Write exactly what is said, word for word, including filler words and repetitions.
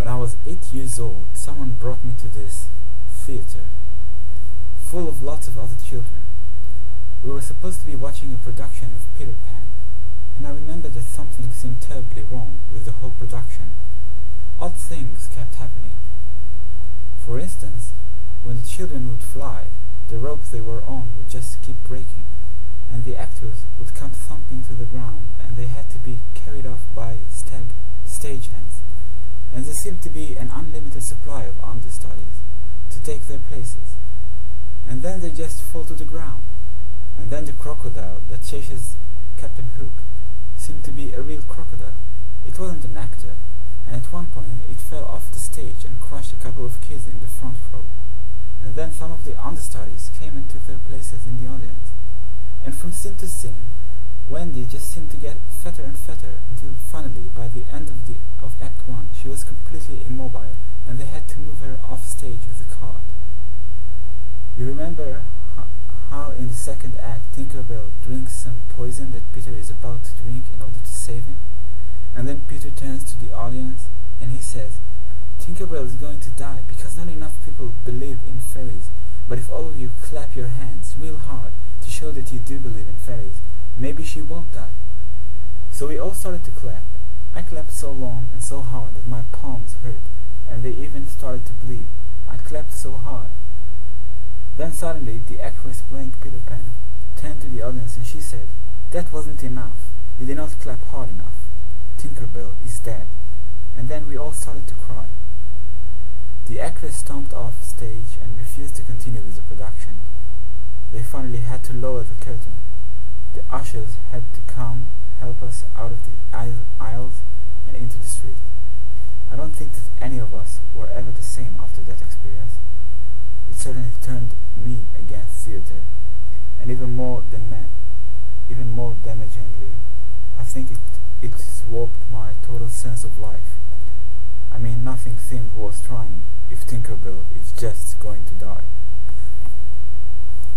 When I was eight years old, someone brought me to this theater, full of lots of other children. We were supposed to be watching a production of Peter Pan, and I remember that something seemed terribly wrong with the whole production. Odd things kept happening. For instance, when the children would fly, the rope they were on would just keep breaking, and the actors would come thumping to the ground, and they had to be carried off by stag stagehands, and there seemed to be an unlimited supply of understudies to take their places, and then they just fall to the ground, and then the crocodile that chases Captain Hook seemed to be a real crocodile. It wasn't an actor, and at one point it fell off the stage and crushed a couple of kids in the front row, and then some of the understudies came and took their places in the audience. And from scene to scene, Wendy just seemed to get fatter and fatter until finally, by the end of the of Act One, she was completely immobile, and they had to move her off stage with a cart. You remember how, how in the second act Tinkerbell drinks some poison that Peter is about to drink in order to save him? And then Peter turns to the audience and he says, "Tinkerbell is going to die because not enough people believe in fairies, but if all of you clap your hands real hard to show that you do believe in fairies, maybe she won't die." So we all started to clap. I clapped so long and so hard that my palms hurt, and they even started to bleed. I clapped so hard. Then suddenly the actress playing Peter Pan turned to the audience and she said, "That wasn't enough. You did not clap hard enough. Tinkerbell is dead." And then we all started to cry. The actress stomped off stage and refused to continue with the production. They finally had to lower the curtain. The ushers had to come help us out of the aisles and into the street. I don't think that any of us were ever the same after that experience. It certainly turned me against theater, and even more than man, even more damagingly, I think it it warped my total sense of life. I mean, nothing seemed worth trying if Tinkerbell is just going to die.